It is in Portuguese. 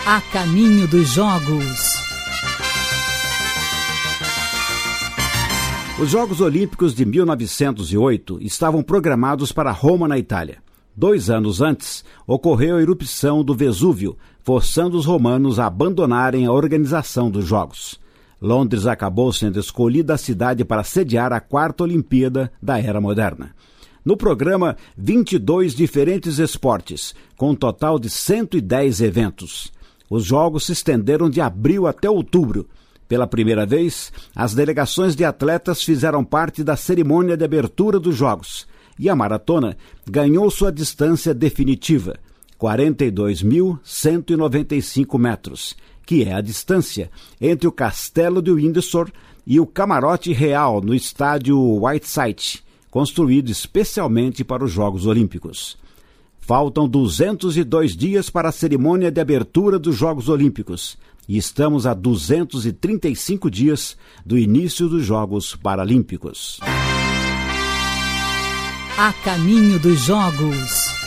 A caminho dos Jogos. Os Jogos Olímpicos de 1908 estavam programados para Roma, na Itália. 2 anos antes, ocorreu a erupção do Vesúvio, forçando os romanos a abandonarem a organização dos Jogos. Londres acabou sendo escolhida a cidade para sediar a 4ª Olimpíada da Era Moderna. No programa, 22 diferentes esportes, com um total de 110 eventos. Os Jogos se estenderam de abril até outubro. Pela primeira vez, as delegações de atletas fizeram parte da cerimônia de abertura dos Jogos, e a maratona ganhou sua distância definitiva, 42.195 metros, que é a distância entre o Castelo de Windsor e o Camarote Real no estádio Whiteside, construído especialmente para os Jogos Olímpicos. Faltam 202 dias para a cerimônia de abertura dos Jogos Olímpicos e estamos a 235 dias do início dos Jogos Paralímpicos. A caminho dos Jogos.